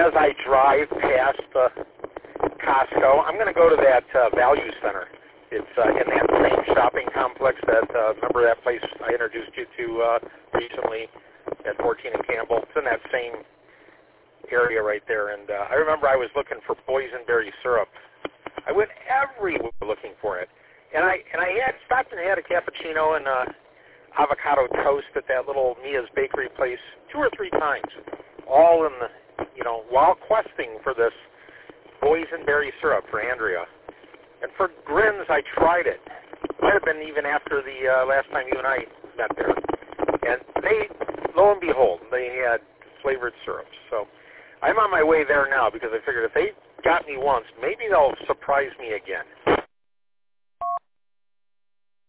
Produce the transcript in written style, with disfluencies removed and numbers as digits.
as I drive past the Costco, I'm going to go to that Value Center. It's in that same shopping complex that, remember that place I introduced you to recently at 14 and Campbell? It's in that same area right there. And I remember I was looking for boysenberry syrup. I went everywhere looking for it. And I had stopped and had a cappuccino and avocado toast at that little Mia's Bakery place 2 or 3 times, all in the, while questing for this boysenberry syrup for Andrea. And for grins, I tried it. Might have been even after the last time you and I met there. And they, lo and behold, they had flavored syrups. So I'm on my way there now because I figured if they got me once, maybe they'll surprise me again.